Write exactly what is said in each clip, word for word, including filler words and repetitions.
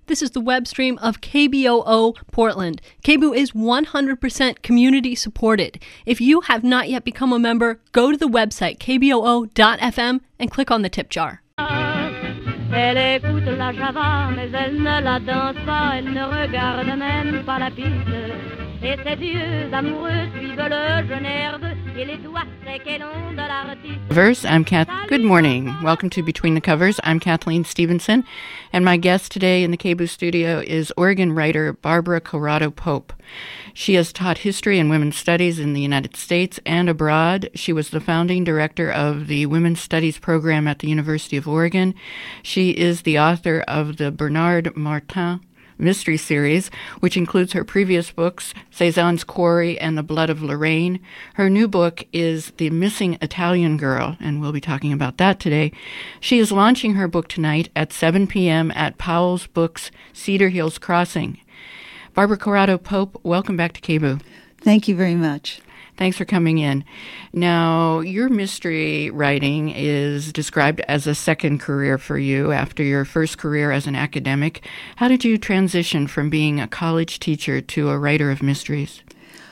This is the web stream of K B O O Portland. K B O O is one hundred percent community supported. If you have not yet become a member, go to the website k b o o dot f m and click on the tip jar. Elle écoute la java, mais elle ne la danse pas, elle ne regarde même pas la piste. Et ses yeux amoureux suivent le jeune herbe, et les doigts secs et longs de l'artiste. Verse, I'm Kath. Good morning. Welcome to Between the Covers. I'm Kathleen Stevenson, and my guest today in the K B O O studio is Oregon writer Barbara Corrado Pope. She has taught history and women's studies in the United States and abroad. She was the founding director of the Women's Studies program at the University of Oregon. She is the author of the Bernard Martin mystery series, which includes her previous books, Cézanne's Quarry and The Blood of Lorraine. Her new book is The Missing Italian Girl, and we'll be talking about that today. She is launching her book tonight at seven p.m. at Powell's Books, Cedar Hills Crossing. Barbara Corrado Pope, welcome back to K B O O. Thank you very much. Thanks for coming in. Now, your mystery writing is described as a second career for you after your first career as an academic. How did you transition from being a college teacher to a writer of mysteries?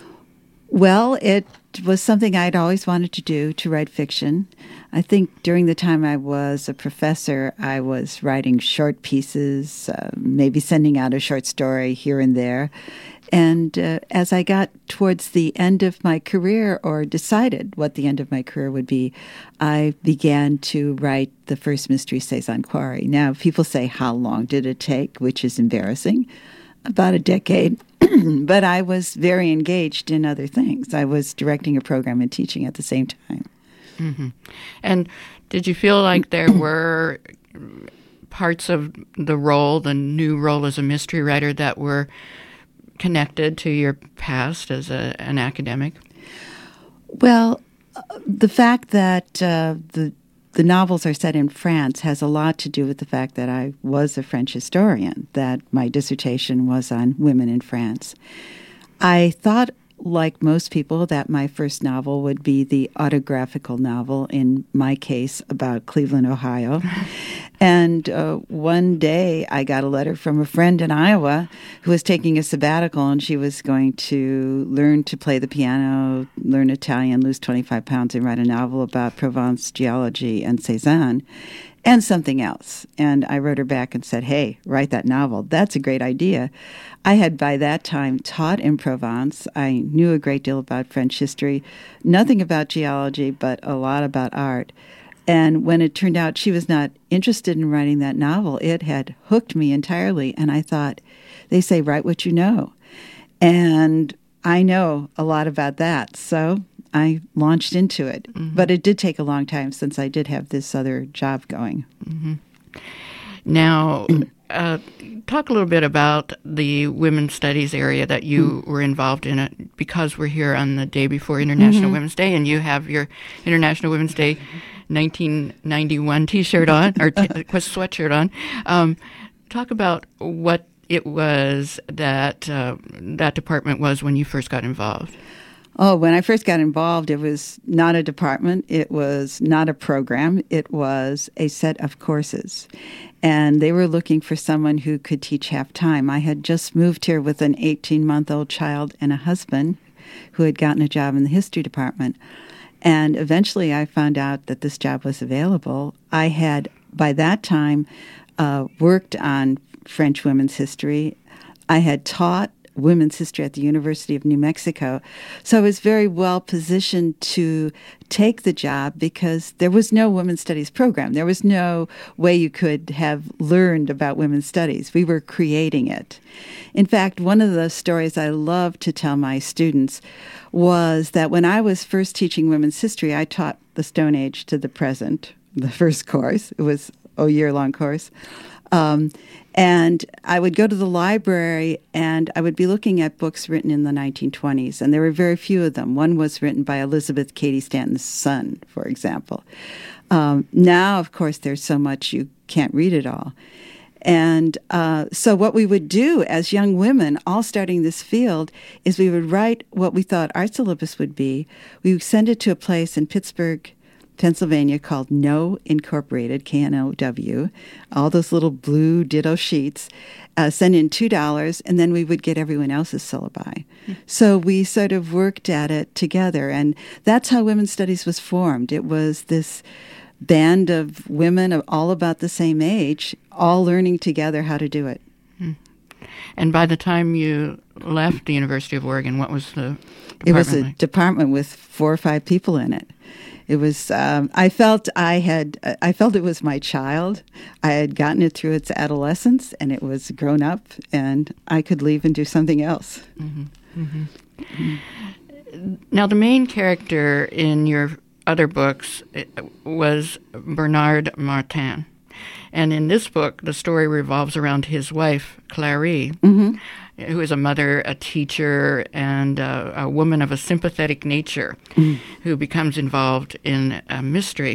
Well, it was something I'd always wanted to do, to write fiction. I think during the time I was a professor, I was writing short pieces, uh, maybe sending out a short story here and there. And uh, as I got towards the end of my career, or decided what the end of my career would be, I began to write the first mystery, Cézanne Quarry. Now, people say, how long did it take? Which is embarrassing. About a decade. But I was very engaged in other things. I was directing a program and teaching at the same time. Mm-hmm. And did you feel like there were parts of the role, the new role as a mystery writer, that were connected to your past as a, an academic? Well, uh, the fact that uh, the the novels are set in France has a lot to do with the fact that I was a French historian, that my dissertation was on women in France. I thought, like most people, that my first novel would be the autographical novel, in my case, about Cleveland, Ohio. And uh, one day I got a letter from a friend in Iowa who was taking a sabbatical, and she was going to learn to play the piano, learn Italian, lose twenty-five pounds, and write a novel about Provence geology and Cézanne and something else. And I wrote her back and said, hey, write that novel. That's a great idea. I had by that time taught in Provence. I knew a great deal about French history, nothing about geology, but a lot about art. And when it turned out she was not interested in writing that novel, it had hooked me entirely. And I thought, they say, write what you know. And I know a lot about that. So I launched into it. Mm-hmm. But it did take a long time, since I did have this other job going. Mm-hmm. Now, uh, talk a little bit about the women's studies area that you mm-hmm. were involved in, it, because we're here on the day before International mm-hmm. Women's Day, and you have your International Women's Day nineteen ninety-one T-shirt on, or t- sweatshirt on. Um, talk about what it was that uh, that department was when you first got involved. Oh, when I first got involved, it was not a department. It was not a program. It was a set of courses. And they were looking for someone who could teach half-time. I had just moved here with an eighteen-month-old child and a husband who had gotten a job in the history department. And eventually I found out that this job was available. I had, by that time, uh, worked on French women's history. I had taught women's history at the University of New Mexico. So I was very well positioned to take the job, because there was no women's studies program. There was no way you could have learned about women's studies. We were creating it. In fact, one of the stories I love to tell my students was that when I was first teaching women's history, I taught the Stone Age to the present, the first course. It was a year-long course. Um, and I would go to the library, and I would be looking at books written in the nineteen twenties, and there were very few of them. One was written by Elizabeth Cady Stanton's son, for example. Um, now, of course, there's so much you can't read it all. And uh, so what we would do as young women, all starting this field, is we would write what we thought our syllabus would be. We would send it to a place in Pittsburgh, Pennsylvania called Know Incorporated, K N O W, all those little blue ditto sheets, uh, send in two dollars, and then we would get everyone else's syllabi. Mm. So we sort of worked at it together, and that's how Women's Studies was formed. It was this band of women of all about the same age, all learning together how to do it. Mm. And by the time you left the University of Oregon, what was the department It was a like? department with four or five people in it. It was. Um, I felt I had. I felt it was my child. I had gotten it through its adolescence, and it was grown up, and I could leave and do something else. Mm-hmm. Mm-hmm. Mm-hmm. Now, the main character in your other books was Bernard Martin. And in this book, the story revolves around his wife, Clary, mm-hmm. who is a mother, a teacher, and uh, a woman of a sympathetic nature mm. who becomes involved in a mystery.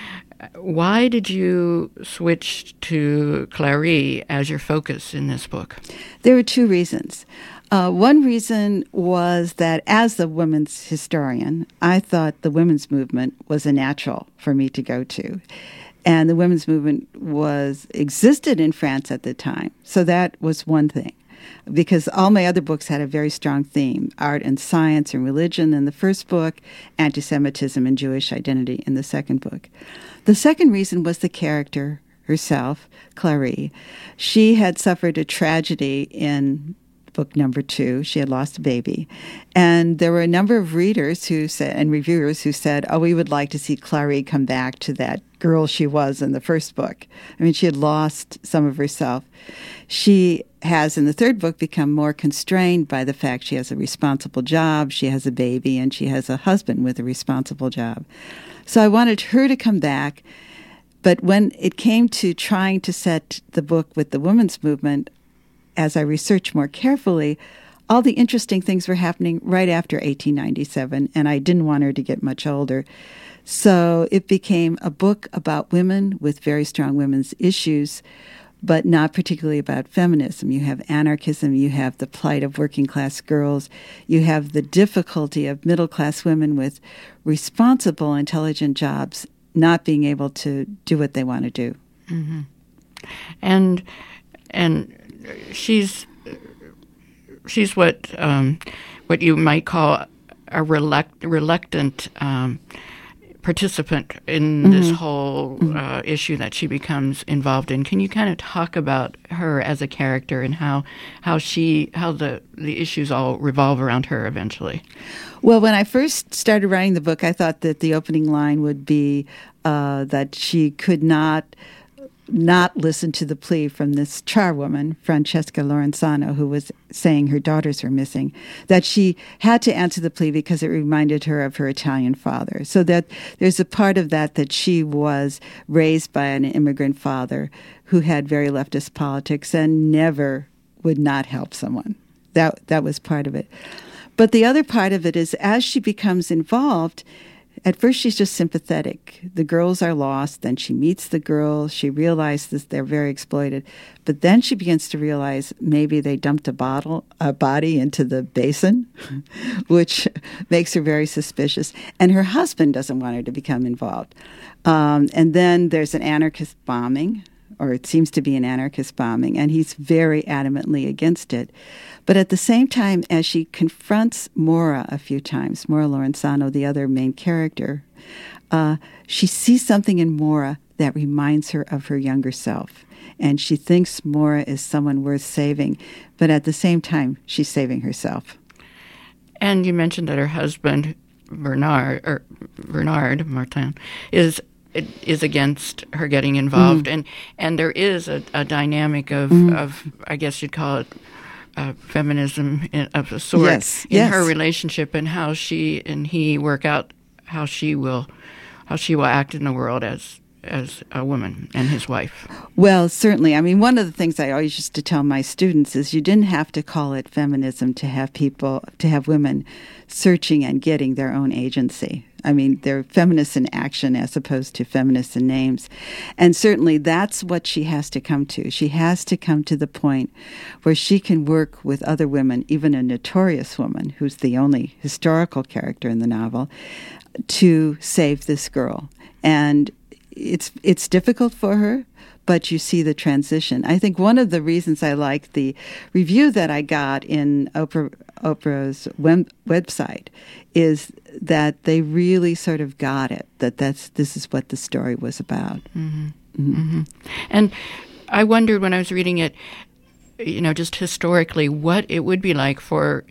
Why did you switch to Clary as your focus in this book? There were two reasons. Uh, one reason was that as the women's historian, I thought the women's movement was a natural for me to go to. And the women's movement was existed in France at the time. So that was one thing. Because all my other books had a very strong theme, art and science and religion in the first book, anti-Semitism and Jewish identity in the second book. The second reason was the character herself, Clary. She had suffered a tragedy in book number two. She had lost a baby. And there were a number of readers who said, and reviewers who said, oh, we would like to see Clary come back to that girl she was in the first book. I mean, she had lost some of herself. She has, in the third book, become more constrained by the fact she has a responsible job, she has a baby, and she has a husband with a responsible job. So I wanted her to come back. But when it came to trying to set the book with the women's movement, as I researched more carefully, all the interesting things were happening right after eighteen ninety-seven, and I didn't want her to get much older. So it became a book about women with very strong women's issues, but not particularly about feminism. You have anarchism, you have the plight of working class girls, you have the difficulty of middle class women with responsible, intelligent jobs not being able to do what they want to do. Mm-hmm. And and she's she's what um, what you might call a reluct, reluctant um, participant in mm-hmm. this whole uh, mm-hmm. issue that she becomes involved in. Can you kind of talk about her as a character and how how she how the the issues all revolve around her eventually? Well, when I first started writing the book, I thought that the opening line would be uh, that she could not. not listen to the plea from this charwoman, Francesca Lorenzano, who was saying her daughters were missing, that she had to answer the plea because it reminded her of her Italian father. So that there's a part of that that she was raised by an immigrant father who had very leftist politics and never would not help someone. That that was part of it. But the other part of it is as she becomes involved, at first, she's just sympathetic. The girls are lost. Then she meets the girls. She realizes they're very exploited. But then she begins to realize maybe they dumped a bottle, a body into the basin, which makes her very suspicious. And her husband doesn't want her to become involved. Um, and then there's an anarchist bombing, or it seems to be an anarchist bombing, and he's very adamantly against it. But at the same time, as she confronts Mora a few times, Mora Lorenzano, the other main character, uh, she sees something in Mora that reminds her of her younger self. And she thinks Mora is someone worth saving, but at the same time, she's saving herself. And you mentioned that her husband, Bernard, or Bernard Martin, is is against her getting involved. Mm. And and there is a, a dynamic of, mm. of, I guess you'd call it, Uh, feminism in, of a sort yes, in yes. her relationship and how she and he work out how she will how she will act in the world as as a woman and his wife. Well, certainly. I mean, one of the things I always used to tell my students is you didn't have to call it feminism to have people, to have women searching and getting their own agency. I mean, they're feminists in action as opposed to feminists in names. And certainly that's what she has to come to. She has to come to the point where she can work with other women, even a notorious woman, who's the only historical character in the novel, to save this girl. And it's it's difficult for her, but you see the transition. I think one of the reasons I like the review that I got in Oprah, Oprah's web, website is that they really sort of got it, that that's this is what the story was about. Mm-hmm. Mm-hmm. Mm-hmm. And I wondered when I was reading it, you know, just historically, what it would be like for,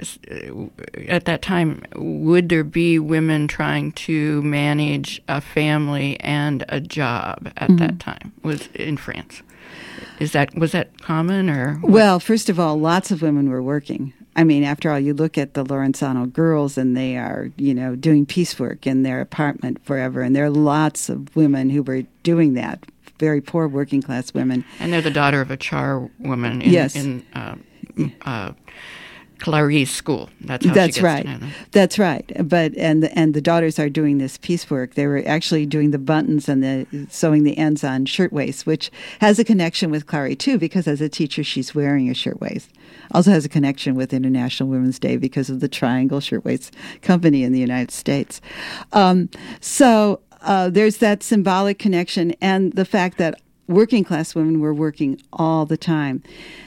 at that time, would there be women trying to manage a family and a job at mm-hmm. that time, was in France? Is that, was that common, or? What? Well, first of all, lots of women were working. I mean, after all, you look at the Lorenzano girls, and they are, you know, doing piecework in their apartment forever, and there are lots of women who were doing that. Very poor working class women. And they're the daughter of a charwoman in, yes. in uh, uh, Clarice school. That's how That's she gets right. to know them. That's right. But and the, and the daughters are doing this piecework. They were actually doing the buttons and the sewing the ends on shirtwaists, which has a connection with Clary too, because as a teacher she's wearing a shirtwaist. Also has a connection with International Women's Day because of the Triangle Shirtwaist Company in the United States. Um, so. Uh, there's that symbolic connection and the fact that working class women were working all the time.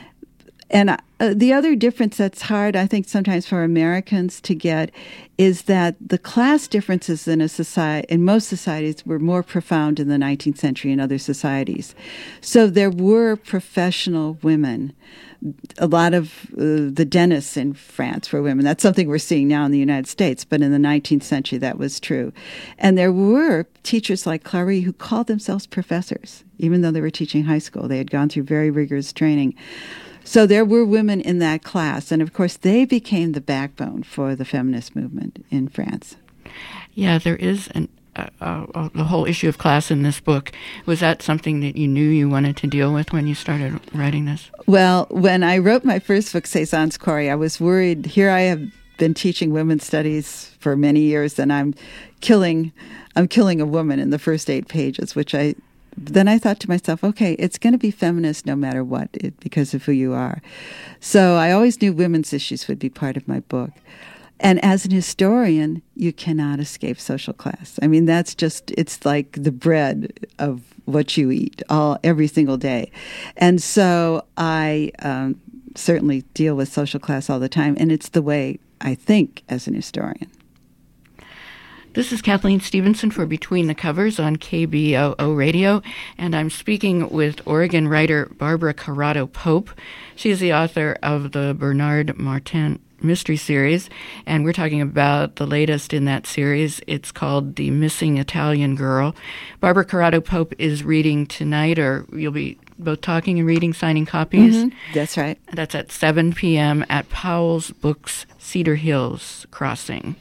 And uh, the other difference that's hard, I think, sometimes for Americans to get is that the class differences in a society, in most societies, were more profound in the nineteenth century and other societies. So there were professional women. A lot of uh, the dentists in France were women. That's something we're seeing now in the United States, but in the nineteenth century that was true. And there were teachers like Clary who called themselves professors, even though they were teaching high school. They had gone through very rigorous training. So there were women in that class, and of course they became the backbone for the feminist movement in France. Yeah, there is an Uh, uh, the whole issue of class in this book. Was that something that you knew you wanted to deal with when you started writing this? Well, when I wrote my first book, Cézanne's Quarry, I was worried. Here I have been teaching women's studies for many years, and I'm killing, I'm killing a woman in the first eight pages, which I, then I thought to myself, okay, it's going to be feminist no matter what, it, because of who you are. So I always knew women's issues would be part of my book. And as an historian, you cannot escape social class. I mean, that's just, it's like the bread of what you eat all every single day. And so I um, certainly deal with social class all the time, and it's the way I think as an historian. This is Kathleen Stevenson for Between the Covers on K B O O Radio, and I'm speaking with Oregon writer Barbara Corrado Pope. She is the author of the Bernard Martin mystery series, and we're talking about the latest in that series. It's called The Missing Italian Girl. Barbara Corrado Pope is reading tonight, or you'll be both talking and reading, signing copies. Mm-hmm. That's right. That's at seven p.m. at Powell's Books, Cedar Hills Crossing.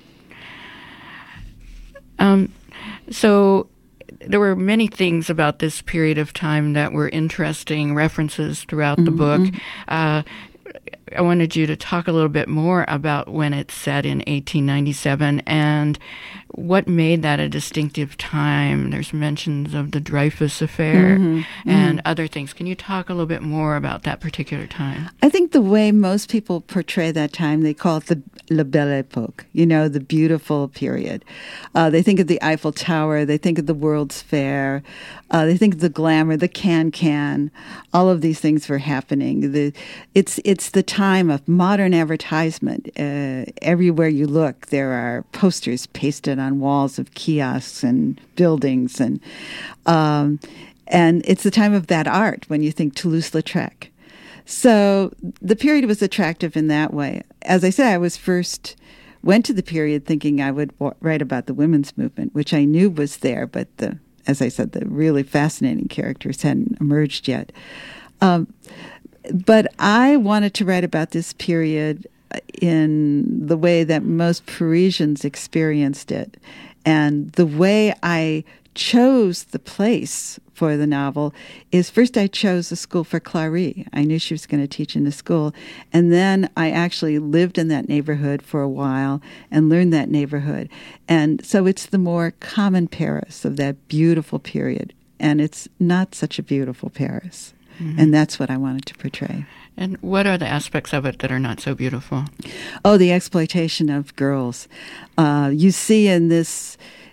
Um, so there were many things about this period of time that were interesting, references throughout mm-hmm. the book. Uh, I wanted you to talk a little bit more about when it's set in eighteen ninety-seven and what made that a distinctive time. There's mentions of the Dreyfus Affair mm-hmm. and mm-hmm. other things. Can you talk a little bit more about that particular time? I think the way most people portray that time, they call it the La Belle Époque, you know, the beautiful period. Uh, they think of the Eiffel Tower, they think of the World's Fair, uh, they think of the glamour, the can-can. All of these things were happening. The, it's it's the time of modern advertisement. Uh, everywhere you look, there are posters pasted on walls of kiosks and buildings, and um, and it's the time of that art when you think Toulouse-Lautrec. So the period was attractive in that way. As I said, I was first went to the period thinking I would w- write about the women's movement, which I knew was there, but the, as I said, the really fascinating characters hadn't emerged yet. Um, but I wanted to write about this period in the way that most Parisians experienced it. And the way I chose the place for the novel is first I chose a school for Clary. I knew she was going to teach in the school. And then I actually lived in that neighborhood for a while and learned that neighborhood. And so it's the more common Paris of that beautiful period. And it's not such a beautiful Paris. Mm-hmm. And that's what I wanted to portray. And what are the aspects of it that are not so beautiful? Oh, the exploitation of girls. Uh, you see in this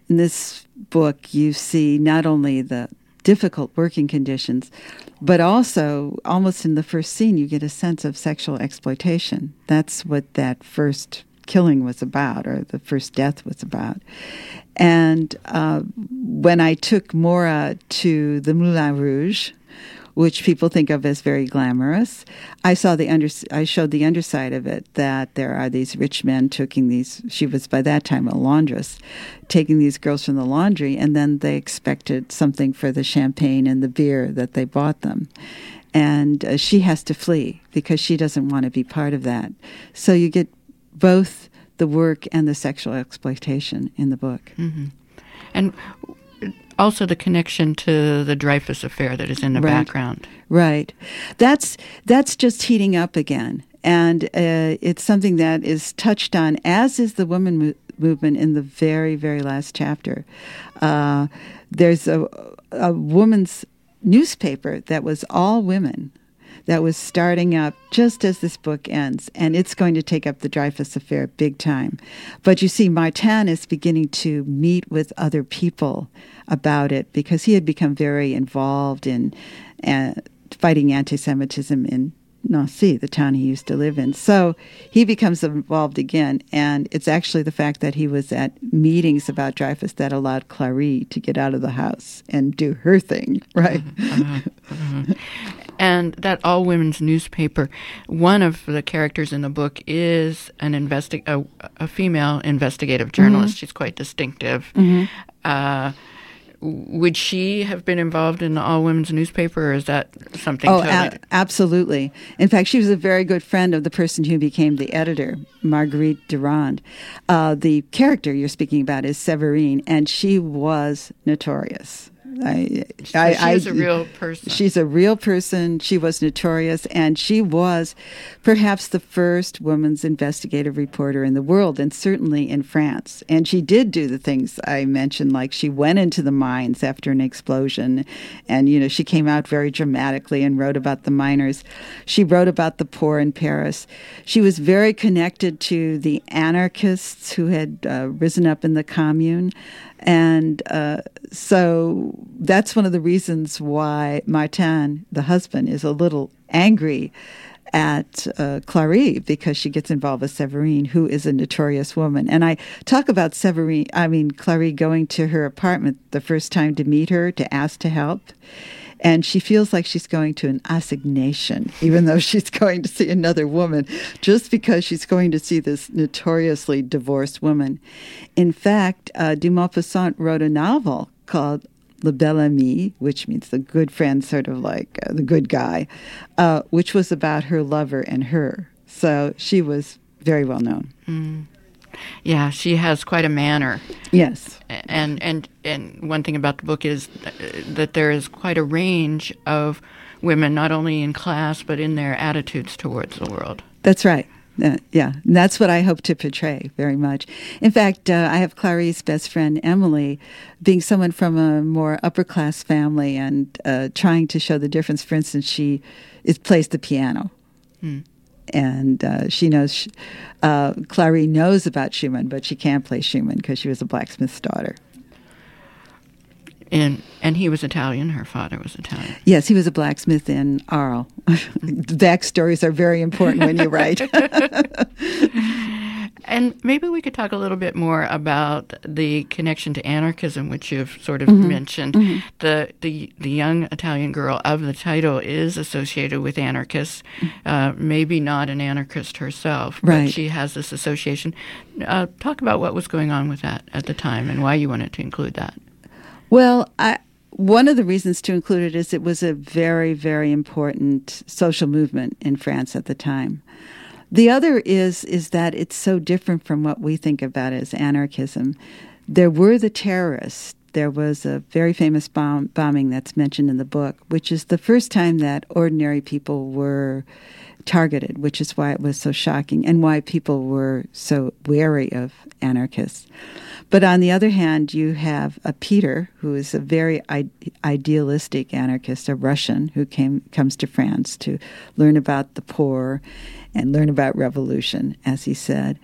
in this book, you see not only the difficult working conditions, but also almost in the first scene, you get a sense of sexual exploitation. That's what that first killing was about, or the first death was about. And uh, when I took Maura to the Moulin Rouge, which people think of as very glamorous, I saw the under, I showed the underside of it, that there are these rich men taking these, she was by that time a laundress, taking these girls from the laundry, and then they expected something for the champagne and the beer that they bought them. And uh, she has to flee because she doesn't want to be part of that. So you get both the work and the sexual exploitation in the book. Mm-hmm. And also the connection to the Dreyfus affair that is in the right. background. Right. That's that's just heating up again. And uh, it's something that is touched on, as is the woman mo- movement in the very, very last chapter. Uh, there's a, a woman's newspaper that was all women that was starting up just as this book ends, and it's going to take up the Dreyfus affair big time. But you see, Martin is beginning to meet with other people about it because he had become very involved in uh, fighting anti-Semitism in Nancy, the town he used to live in. So he becomes involved again, and it's actually the fact that he was at meetings about Dreyfus that allowed Clary to get out of the house and do her thing, right? Uh-huh, uh-huh. And that all-women's newspaper, one of the characters in the book is an investi- a, a female investigative journalist. Mm-hmm. She's quite distinctive. Mm-hmm. Uh, would she have been involved in the all-women's newspaper, or is that something oh, totally... a- absolutely. In fact, she was a very good friend of the person who became the editor, Marguerite Durand. Uh, the character you're speaking about is Séverine, and she was notorious. I, so I, she's I, a real person. She's a real person. She was notorious, and she was perhaps the first woman's investigative reporter in the world, and certainly in France. And she did do the things I mentioned, like she went into the mines after an explosion, and, you know, she came out very dramatically and wrote about the miners. She wrote about the poor in Paris. She was very connected to the anarchists who had uh, risen up in the Commune. And uh, so that's one of the reasons why Martin, the husband, is a little angry at uh, Clary, because she gets involved with Séverine, who is a notorious woman. And I talk about Séverine, I mean, Clary going to her apartment the first time to meet her, to ask to help. And she feels like she's going to an assignation, even though she's going to see another woman, just because she's going to see this notoriously divorced woman. In fact, uh, de Maupassant wrote a novel called Le Bel Ami, which means the good friend, sort of like uh, the good guy, uh, which was about her lover and her. So she was very well known. Mm. Yeah, she has quite a manner. Yes. And and and one thing about the book is that there is quite a range of women, not only in class, but in their attitudes towards the world. That's right. Uh, yeah, and that's what I hope to portray very much. In fact, uh, I have Clary's best friend, Emily, being someone from a more upper-class family and uh, trying to show the difference. For instance, she is, plays the piano. Hmm. And uh, she knows, uh, Clary knows about Schumann, but she can't play Schumann because she was a blacksmith's daughter. And and he was Italian. Her father was Italian. Yes, he was a blacksmith in Arles. Backstories are very important when you write. And maybe we could talk a little bit more about the connection to anarchism, which you've sort of mm-hmm. mentioned. Mm-hmm. The, the the young Italian girl of the title is associated with anarchists, uh, maybe not an anarchist herself, right. but she has this association. Uh, talk about what was going on with that at the time and why you wanted to include that. Well, I, one of the reasons to include it is it was a very, very important social movement in France at the time. The other is is that it's so different from what we think about as anarchism. There were the terrorists. There was a very famous bomb, bombing that's mentioned in the book, which is the first time that ordinary people were targeted, which is why it was so shocking and why people were so wary of anarchists. But on the other hand, you have a Peter, who is a very I- idealistic anarchist, a Russian who came comes to France to learn about the poor and learn about revolution, as he said.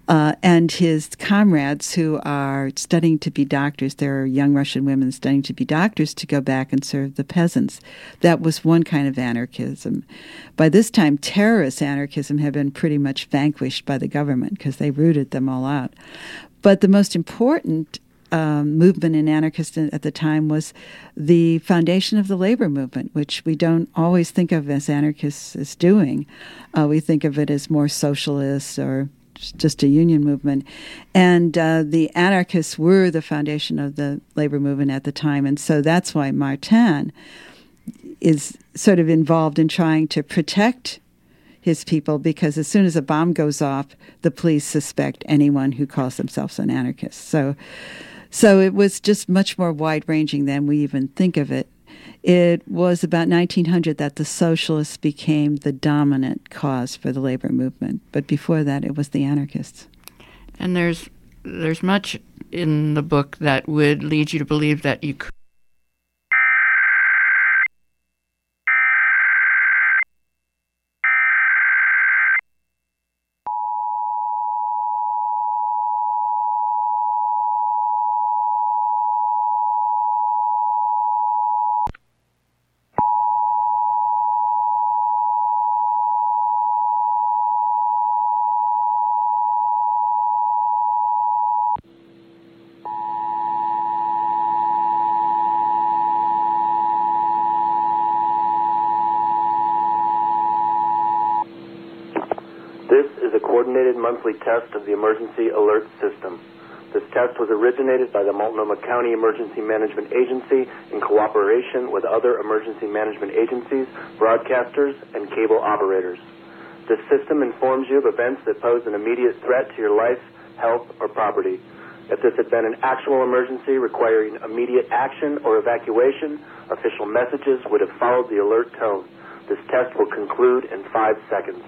Uh, and his comrades who are studying to be doctors, there are young Russian women studying to be doctors to go back and serve the peasants. That was one kind of anarchism. By this time, terrorist anarchism had been pretty much vanquished by the government because they rooted them all out. But the most important um, movement in anarchists at the time was the foundation of the labor movement, which we don't always think of as anarchists as doing. Uh, we think of it as more socialists or just a union movement. And uh, the anarchists were the foundation of the labor movement at the time. And so that's why Martin is sort of involved in trying to protect his people, because as soon as a bomb goes off, the police suspect anyone who calls themselves an anarchist. So, so it was just much more wide-ranging than we even think of it. It was about nineteen hundred that the socialists became the dominant cause for the labor movement. But before that, it was the anarchists. And there's there's much in the book that would lead you to believe that you could. Monthly test of the Emergency Alert System. This test was originated by the Multnomah County Emergency Management Agency in cooperation with other emergency management agencies, broadcasters, and cable operators. This system informs you of events that pose an immediate threat to your life, health, or property. If this had been an actual emergency requiring immediate action or evacuation, official messages would have followed the alert tone. This test will conclude in five seconds.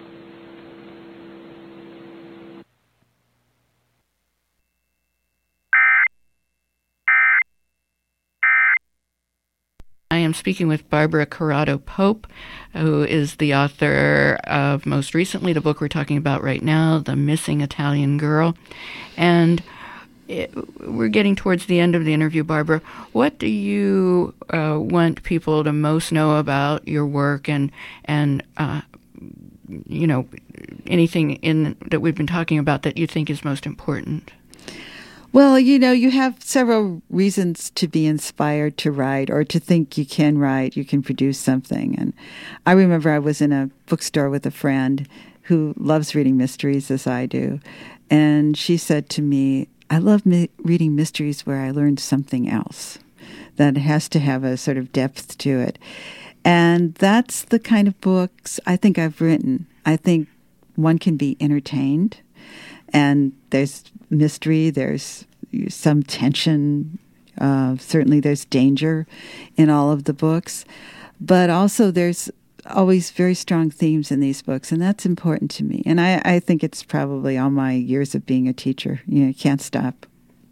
I am speaking with Barbara Corrado Pope, who is the author of, most recently, the book we're talking about right now, The Missing Italian Girl. And it, we're getting towards the end of the interview, Barbara. What do you uh, want people to most know about your work and, and uh, you know, anything in that we've been talking about that you think is most important? Well, you know, you have several reasons to be inspired to write or to think you can write, you can produce something. And I remember I was in a bookstore with a friend who loves reading mysteries as I do. And she said to me, I love mi- reading mysteries where I learned something else that has to have a sort of depth to it. And that's the kind of books I think I've written. I think one can be entertained. And there's mystery, there's some tension, uh, certainly there's danger in all of the books. But also there's always very strong themes in these books, and that's important to me. And I, I think it's probably all my years of being a teacher. You know, you can't stop.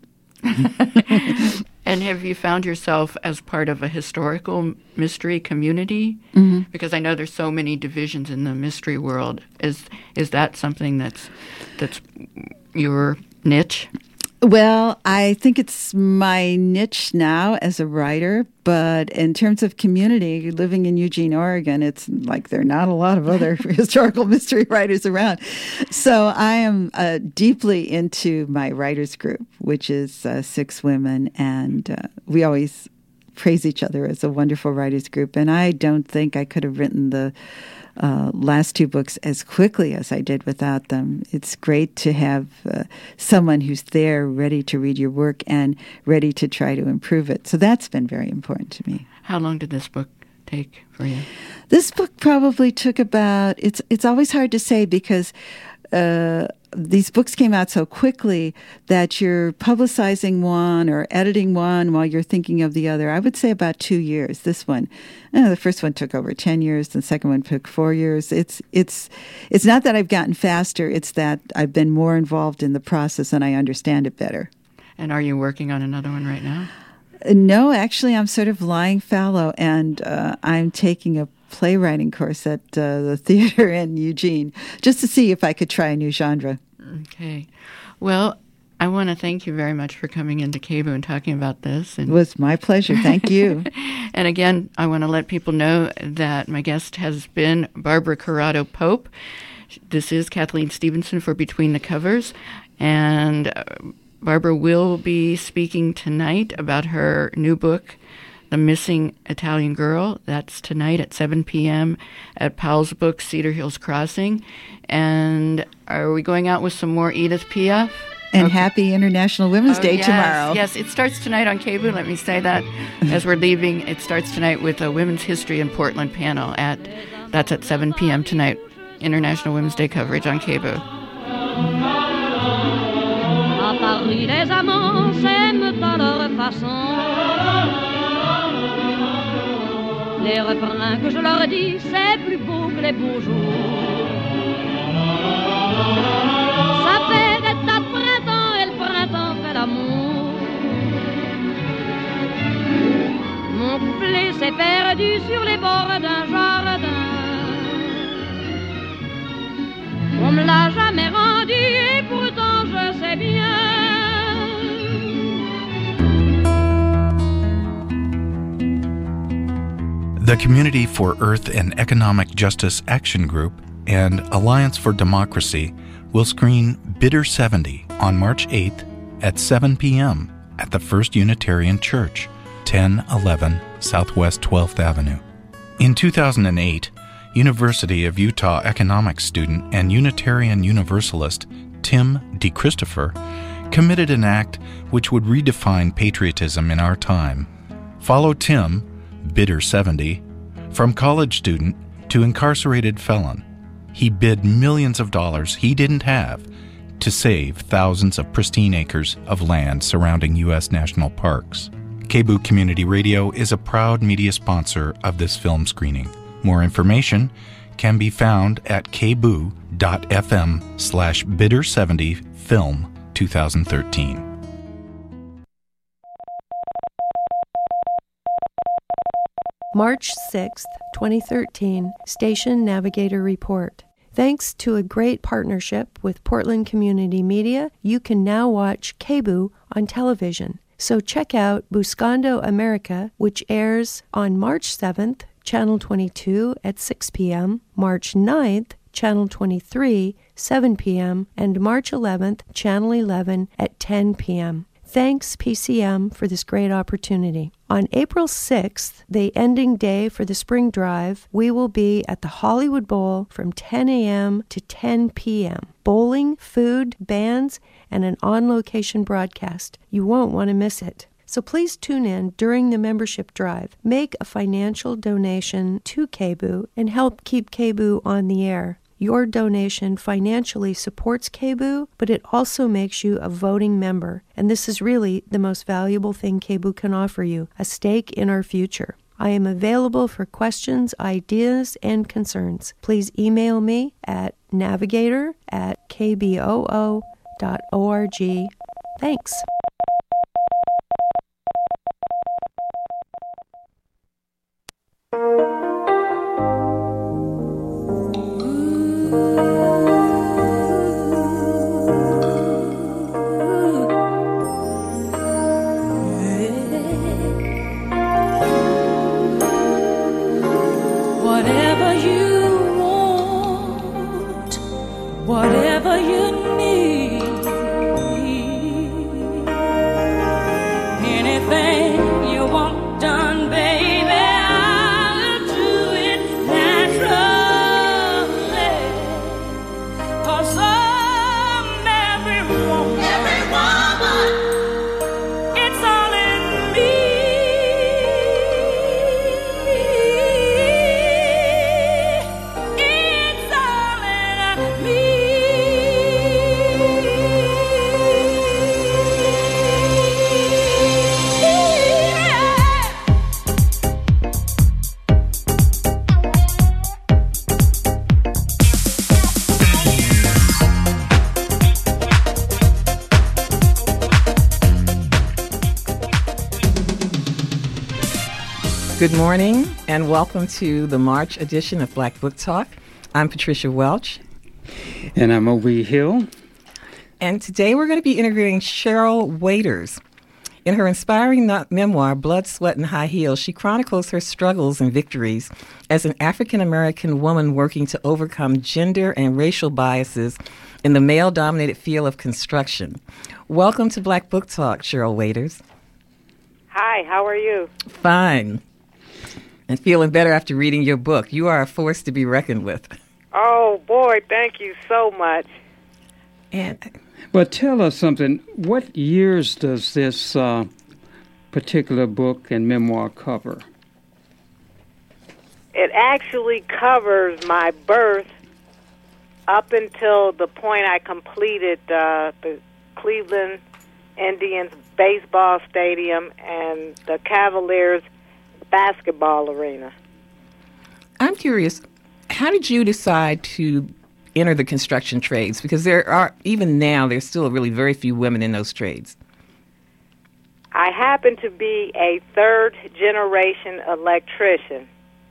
And have you found yourself as part of a historical mystery community? Mm-hmm. Because I know there's so many divisions in the mystery world. Is is that something that's that's your niche? Well, I think it's my niche now as a writer, but in terms of community, living in Eugene, Oregon, it's like there are not a lot of other historical mystery writers around. So I am uh, deeply into my writers group, which is uh, six women, and uh, we always praise each other as a wonderful writers group. And I don't think I could have written the Uh, last two books as quickly as I did without them. It's great to have uh, someone who's there ready to read your work and ready to try to improve it. So that's been very important to me. How long did this book take for you? This book probably took about, it's it's always hard to say because uh, these books came out so quickly that you're publicizing one or editing one while you're thinking of the other. I would say about two years. This one, uh, the first one took over ten years. The second one took four years. It's it's it's not that I've gotten faster. It's that I've been more involved in the process and I understand it better. And are you working on another one right now? Uh, no, actually, I'm sort of lying fallow, and uh, I'm taking a playwriting course at uh, the theater in Eugene just to see if I could try a new genre. Okay. Well, I want to thank you very much for coming into K B O O and talking about this. And it was my pleasure. Thank you. And again, I want to let people know that my guest has been Barbara Corrado Pope. This is Kathleen Stevenson for Between the Covers. And uh, Barbara will be speaking tonight about her new book, The Missing Italian Girl. That's tonight at seven p.m. at Powell's Books, Cedar Hills Crossing. And are we going out with some more Edith Piaf? And okay. Happy International Women's oh, Day yes, tomorrow. Yes, it starts tonight on K B O O. Let me say that as we're leaving. It starts tonight with a Women's History in Portland panel. At That's at seven p.m. tonight. International Women's Day coverage on K B O O. À Paris, les amants s'aiment à leur façon. Les refrains que je leur dis, c'est plus beau que les beaux jours. Ça fait des tas de printemps et le printemps fait l'amour. Mon couplet s'est perdu sur les bords d'un jardin. On me l'a jamais rendu et pourtant je sais bien. The Community for Earth and Economic Justice Action Group and Alliance for Democracy will screen Bitter seventy on March eighth at seven p.m. at the First Unitarian Church, ten eleven Southwest twelfth Avenue. In two thousand eight, University of Utah economics student and Unitarian Universalist Tim DeChristopher committed an act which would redefine patriotism in our time. Follow Tim, Bitter seventy, from college student to incarcerated felon. He bid millions of dollars he didn't have to save thousands of pristine acres of land surrounding U S national parks. K B O O Community Radio is a proud media sponsor of this film screening. More information can be found at kboo.fm slash bitter seventy film 2013. March sixth, twenty thirteen, Station Navigator Report. Thanks to a great partnership with Portland Community Media, you can now watch K B O O on television. So check out Buscando America, which airs on March seventh, Channel twenty-two at six p.m., March ninth, Channel twenty-three, seven p.m., and March eleventh, Channel eleven at ten p.m. Thanks, P C M, for this great opportunity. On April sixth, the ending day for the spring drive, we will be at the Hollywood Bowl from ten a.m. to ten p.m. Bowling, food, bands, and an on-location broadcast. You won't want to miss it. So please tune in during the membership drive. Make a financial donation to K B O O and help keep K B O O on the air. Your donation financially supports K B O O, but it also makes you a voting member. And this is really the most valuable thing K B O O can offer you, a stake in our future. I am available for questions, ideas, and concerns. Please email me at navigator at k b o o dot org. Thanks. Whatever you want, whatever you need, anything you want done, baby, I'll do it naturally. 'Cause I'm every woman, every woman, it's all in me. It's all in me. Good morning and welcome to the March edition of Black Book Talk. I'm Patricia Welch. And I'm Obie Hill. And today we're going to be interviewing Cheryl Waiters. In her inspiring memoir, Blood, Sweat, and High Heels, she chronicles her struggles and victories as an African-American woman working to overcome gender and racial biases in the male-dominated field of construction. Welcome to Black Book Talk, Cheryl Waiters. Hi, how are you? Fine. And feeling better after reading your book. You are a force to be reckoned with. Oh, boy, thank you so much. And But tell us something. What years does this uh, particular book and memoir cover? It actually covers my birth up until the point I completed uh, the Cleveland Indians baseball stadium and the Cavaliers basketball arena. I'm curious, how did you decide to enter the construction trades? Because there are, even now, there's still really very few women in those trades. I happen to be a third-generation electrician.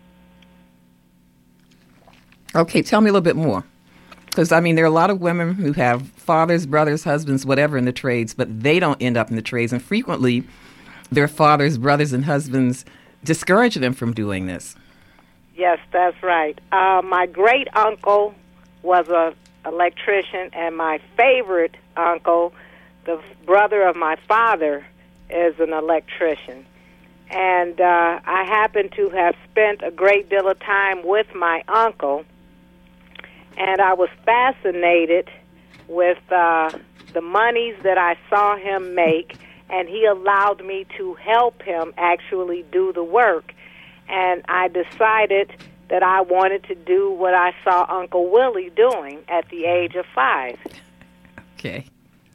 Okay, tell me a little bit more. Because, I mean, there are a lot of women who have fathers, brothers, husbands, whatever in the trades, but they don't end up in the trades. And frequently, their fathers, brothers, and husbands discourage them from doing this. Yes, that's right. Uh, my great-uncle was an electrician, and my favorite uncle, the brother of my father, is an electrician. And uh, I happen to have spent a great deal of time with my uncle, and I was fascinated with uh, the monies that I saw him make, and he allowed me to help him actually do the work. And I decided that I wanted to do what I saw Uncle Willie doing at the age of five. Okay.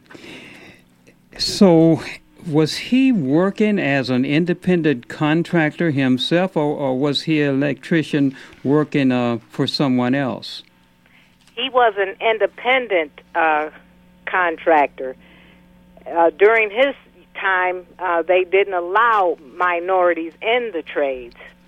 So was he working as an independent contractor himself, or, or was he an electrician working uh, for someone else? He was an independent uh, contractor. Uh, during his time, uh, they didn't allow minorities in the trades.